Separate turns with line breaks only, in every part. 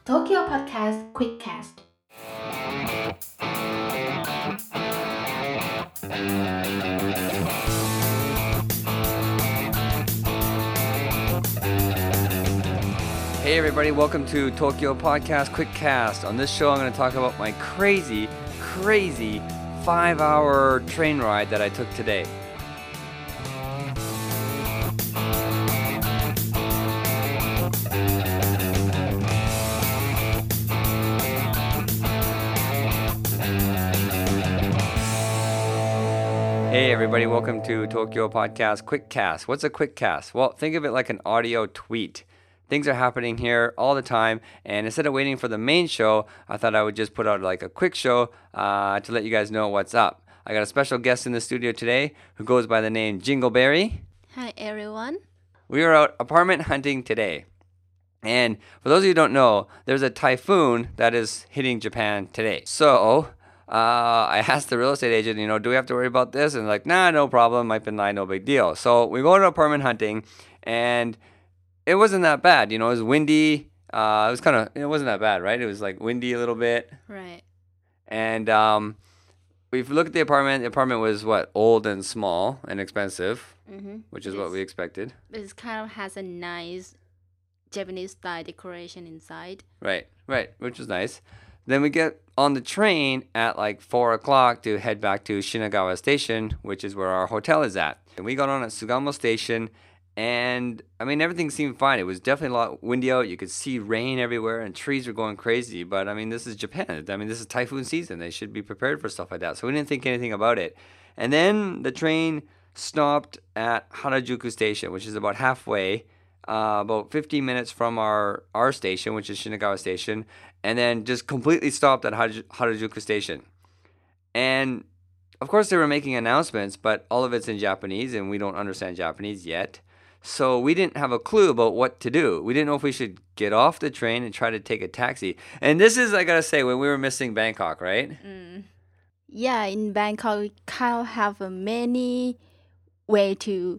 Tokyo Podcast Quickcast.
Hey everybody, welcome to Tokyo Podcast Quickcast. On this show, I'm going to talk about my crazy 5-hour train ride that I took today. Hey everybody, welcome to Tokyo Podcast Quickcast. What's a quickcast? Well, think of it like an audio tweet. Things are happening here all the time, and instead of waiting for the main show, I thought I would just put out like a quick show to let you guys know what's up. I got a special guest in the studio today who goes by the name Jingleberry.
Hi everyone.
We are out apartment hunting today. And for those of you who don't know, there's a typhoon that is hitting Japan today. So I asked the real estate agent, do we have to worry about this? And like, nah, no problem. Might be no big deal. So we go to apartment hunting, and it wasn't that bad. It was windy. It wasn't that bad, right? It was like windy a little bit.
Right.
And if you look at the apartment was old and small and expensive, which is what we expected.
It kind of has a nice Japanese style decoration inside.
Right, which is nice. Then we get on the train at like 4 o'clock to head back to Shinagawa Station, which is where our hotel is at. And we got on at Sugamo Station, and everything seemed fine. It was definitely a lot windy out. You could see rain everywhere, and trees were going crazy. But this is Japan. This is typhoon season. They should be prepared for stuff like that. So we didn't think anything about it. And then the train stopped at Harajuku Station, which is about halfway, about 15 minutes from our station, which is Shinagawa Station, and then just completely stopped at Harajuku Station. And of course they were making announcements, but all of it's in Japanese, and we don't understand Japanese yet. So we didn't have a clue about what to do. We didn't know if we should get off the train and try to take a taxi. And this is, I gotta say, when we were missing Bangkok, right?
Yeah, in Bangkok, we kind of have many way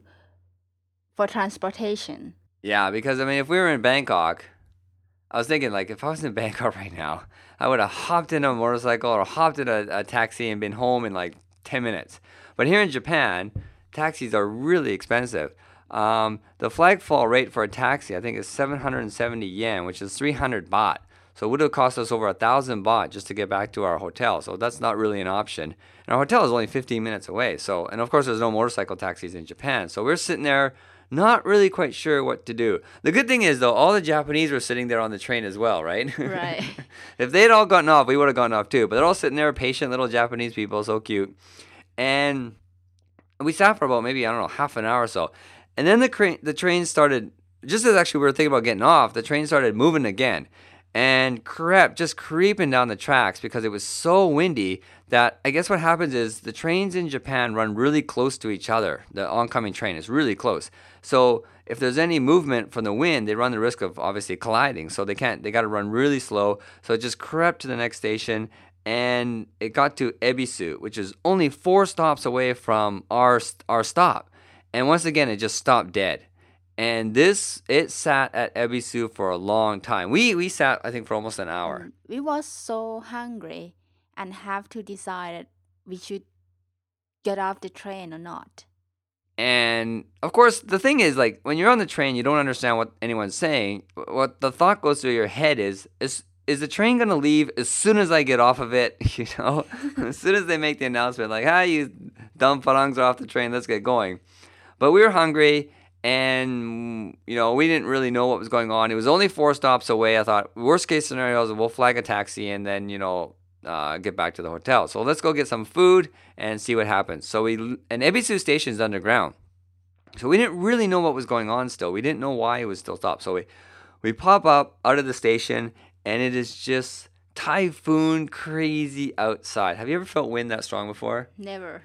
for transportation.
Yeah, because if we were in Bangkok, I was thinking if I was in Bangkok right now, I would have hopped in a motorcycle or hopped in a taxi and been home in 10 minutes. But here in Japan, taxis are really expensive. The flag fall rate for a taxi, I think, is 770 yen, which is 300 baht. So it would have cost us over 1,000 baht just to get back to our hotel. So that's not really an option. And our hotel is only 15 minutes away. And of course, there's no motorcycle taxis in Japan. So we're sitting there not really quite sure what to do. The good thing is, though, all the Japanese were sitting there on the train as well, right?
Right.
If they'd all gotten off, we would have gotten off too. But they're all sitting there, patient little Japanese people, so cute. And we sat for about maybe, half an hour or so. And then the train started, just as actually we were thinking about getting off, the train started moving again. And just creeping down the tracks because it was so windy that I guess what happens is the trains in Japan run really close to each other. The oncoming train is really close. So if there's any movement from the wind, they run the risk of obviously colliding. So they got to run really slow. So it just crept to the next station, and it got to Ebisu, which is only 4 stops away from our stop. And once again, it just stopped dead. And it sat at Ebisu for a long time. We sat, I think, for almost an hour.
We was so hungry and have to decide we should get off the train or not.
And of course, the thing is, when you're on the train, you don't understand what anyone's saying. What the thought goes through your head is the train going to leave as soon as I get off of it? As soon as they make the announcement, you dumb farangs are off the train, let's get going. But we were hungry. And, we didn't really know what was going on. It was only 4 stops away. I thought, worst case scenario is we'll flag a taxi and then, get back to the hotel. So let's go get some food and see what happens. And Ebisu Station is underground. So we didn't really know what was going on still. We didn't know why it was still stopped. So we pop up out of the station, and it is just typhoon crazy outside. Have you ever felt wind that strong before?
Never.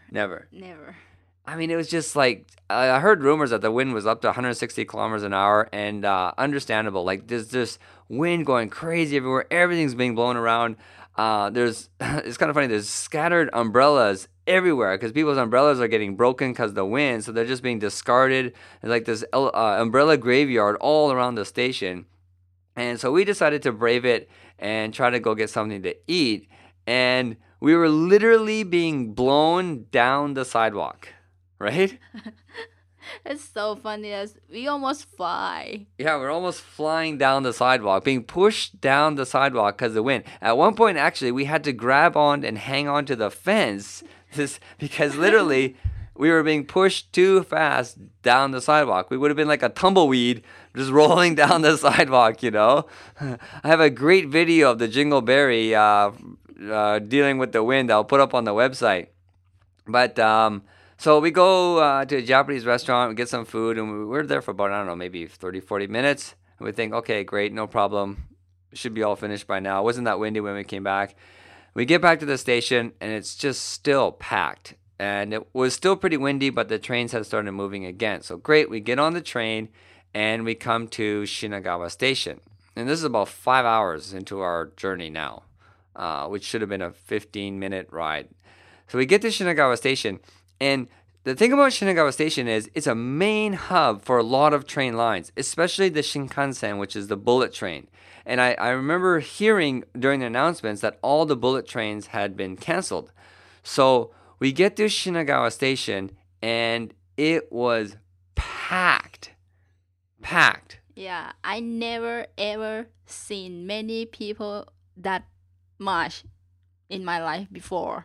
It was just I heard rumors that the wind was up to 160 kilometers an hour, and understandable. There's this wind going crazy everywhere. Everything's being blown around. It's kind of funny. There's scattered umbrellas everywhere because people's umbrellas are getting broken because of the wind, so they're just being discarded. There's this umbrella graveyard all around the station. And so we decided to brave it and try to go get something to eat. And we were literally being blown down the sidewalk, right?
It's so funny as we almost fly.
Yeah, we're almost flying down the sidewalk, being pushed down the sidewalk because of the wind. At one point, actually, we had to grab on and hang on to the fence because literally we were being pushed too fast down the sidewalk. We would have been like a tumbleweed just rolling down the sidewalk, you know. I have a great video of the Jingleberry dealing with the wind. I'll put up on the website. But so we go to a Japanese restaurant, we get some food, and we're there for about, I don't know, maybe 30, 40 minutes. And we think, okay, great, no problem. Should be all finished by now. It wasn't that windy when we came back. We get back to the station, and it's just still packed. And it was still pretty windy, but the trains had started moving again. So great, we get on the train, and we come to Shinagawa Station. And this is about 5 hours into our journey now, which should have been a 15-minute ride. So we get to Shinagawa Station, and the thing about Shinagawa Station is it's a main hub for a lot of train lines, especially the Shinkansen, which is the bullet train. And I remember hearing during the announcements that all the bullet trains had been canceled. So we get to Shinagawa Station, and it was packed. Packed.
Yeah, I never ever seen many people that much in my life before.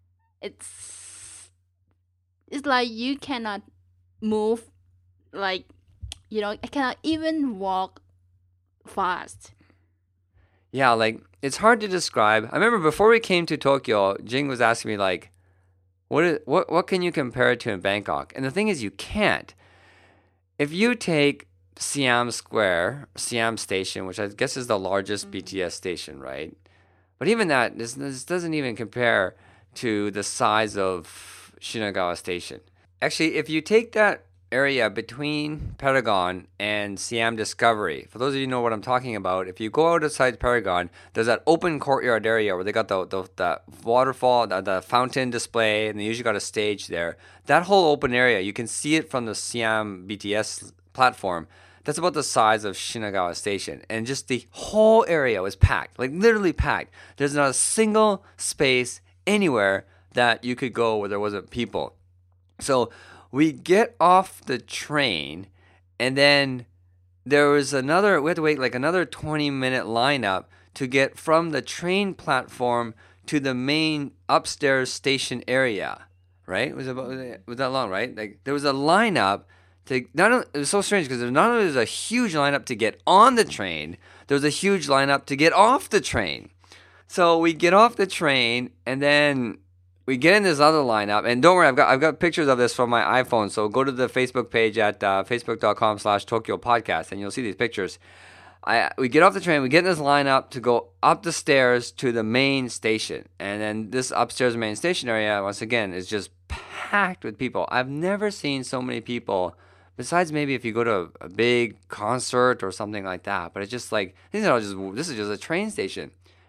It's like you cannot move, like, I cannot even walk fast.
Yeah, like, it's hard to describe. I remember before we came to Tokyo, Jing was asking me, like, what can you compare it to in Bangkok? And the thing is, you can't. If you take Siam Square, Siam Station, which I guess is the largest BTS station, right? But even that, this doesn't even compare to the size of Shinagawa Station. Actually, if you take that area between Paragon and Siam Discovery, for those of you who know what I'm talking about, if you go outside Paragon, there's that open courtyard area where they got the waterfall, the fountain display, and they usually got a stage there. That whole open area, you can see it from the Siam BTS platform. That's about the size of Shinagawa Station. And just the whole area was packed, like literally packed. There's not a single space anywhere that you could go where there wasn't people. So we get off the train, and then we had to wait like another 20-minute lineup to get from the train platform to the main upstairs station area, right? It was that long, right? Like there was a lineup it was so strange because not only was a huge lineup to get on the train, there was a huge lineup to get off the train. So we get off the train, and then we get in this other lineup. And don't worry, I've got pictures of this from my iPhone. So go to the Facebook page at facebook.com/Tokyo Podcast, and you'll see these pictures. We get off the train, we get in this lineup to go up the stairs to the main station. And then this upstairs main station area, once again, is just packed with people. I've never seen so many people, besides maybe if you go to a big concert or something like that. But it's just like, this is just a train station.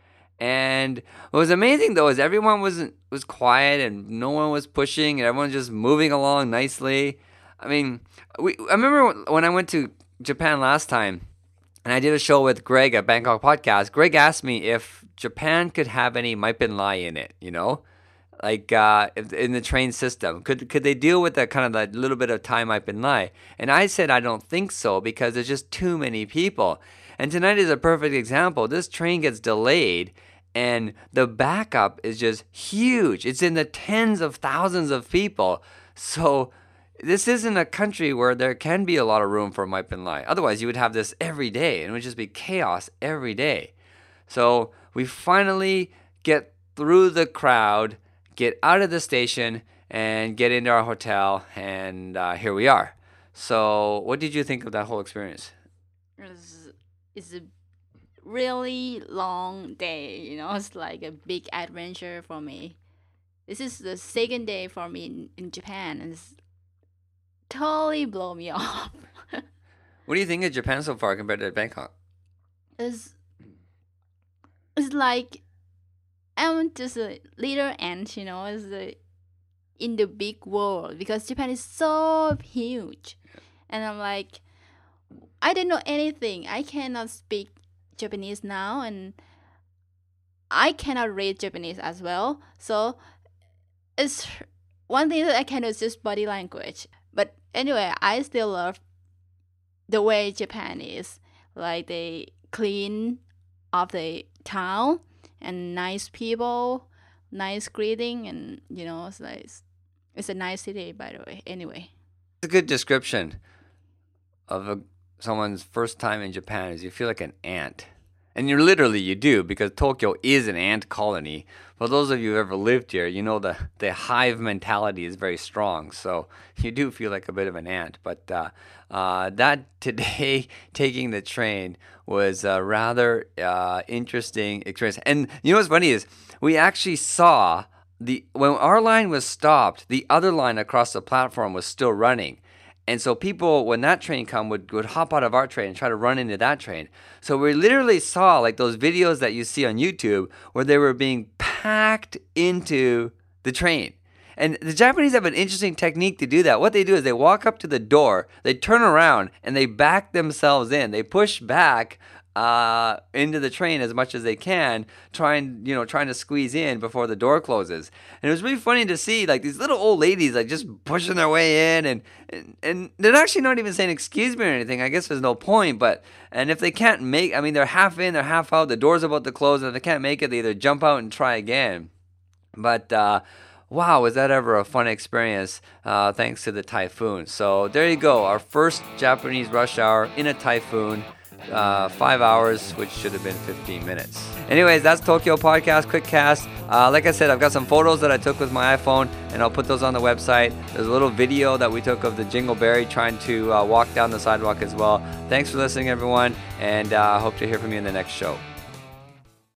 And what was amazing, though, is everyone was quiet and no one was pushing and everyone just moving along nicely. I mean, I remember when I went to Japan last time, and I did a show with Greg at Bangkok Podcast. Greg asked me if Japan could have any Maipinlai in it, like in the train system. Could they deal with that kind of that little bit of Thai Maipinlai? And I said I don't think so because there's just too many people. And tonight is a perfect example. This train gets delayed, and the backup is just huge. It's in the tens of thousands of people. So this isn't a country where there can be a lot of room for Maipinlai. Otherwise, you would have this every day, and it would just be chaos every day. So we finally get through the crowd, get out of the station, and get into our hotel, and here we are. So what did you think of that whole experience?
It's a really long day, It's like a big adventure for me. This is the second day for me in Japan, and it's totally blow me off.
What do you think of Japan so far compared to Bangkok?
It's like I'm just a little ant, in the big world, because Japan is so huge. And I'm like, I don't know anything. I cannot speak Japanese now, and I cannot read Japanese as well. So it's one thing that I can do is just body language. But anyway, I still love the way Japan is. Like they clean up the town and nice people, nice greeting, and it's like it's a nice city, by the way. Anyway,
It's a good description of someone's first time in Japan is you feel like an ant. And you do, because Tokyo is an ant colony. For those of you who ever lived here, you know the hive mentality is very strong. So you do feel like a bit of an ant. But that today, taking the train was a rather interesting experience. And you know what's funny is we actually saw when our line was stopped, the other line across the platform was still running. And so people, when that train come, would hop out of our train and try to run into that train. So we literally saw like those videos that you see on YouTube where they were being packed into the train. And the Japanese have an interesting technique to do that. What they do is they walk up to the door, they turn around, and they back themselves in. They push back into the train as much as they can, trying to squeeze in before the door closes. And it was really funny to see like these little old ladies like just pushing their way in, and they're actually not even saying excuse me or anything. I guess there's no point. And if they can't make, I mean, they're half in, they're half out, the door's about to close, and if they can't make it, they either jump out and try again. But wow, was that ever a fun experience, thanks to the typhoon. So there you go, our first Japanese rush hour in a typhoon. 5 hours, which should have been 15 minutes. Anyways, that's Tokyo Podcast, Quick Cast. Like I said, I've got some photos that I took with my iPhone, and I'll put those on the website. There's a little video that we took of the Jingleberry trying to walk down the sidewalk as well. Thanks for listening, everyone, and I hope to hear from you in the next show.